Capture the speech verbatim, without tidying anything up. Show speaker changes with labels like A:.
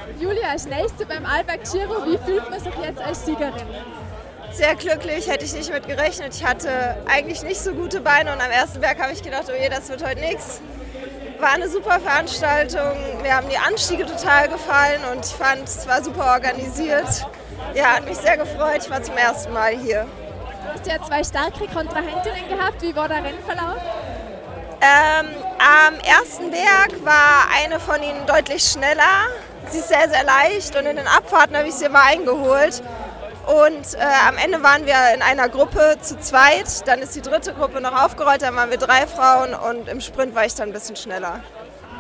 A: Julia als Nächste beim Arlberg Giro. Wie fühlt man sich jetzt als Siegerin?
B: Sehr glücklich, hätte ich nicht mit gerechnet. Ich hatte eigentlich nicht so gute Beine und am ersten Berg habe ich gedacht, oh je, das wird heute nichts. War eine super Veranstaltung. Mir haben die Anstiege total gefallen und ich fand, es war super organisiert. Ja, hat mich sehr gefreut. Ich war zum ersten Mal hier.
A: Du hast ja zwei starke Kontrahentinnen gehabt. Wie war der Rennverlauf?
B: Ähm, am ersten Berg war eine von ihnen deutlich schneller. Sie ist sehr, sehr leicht und in den Abfahrten habe ich sie immer eingeholt. Und äh, am Ende waren wir in einer Gruppe zu zweit. Dann ist die dritte Gruppe noch aufgerollt, dann waren wir drei Frauen und im Sprint war ich dann ein bisschen schneller.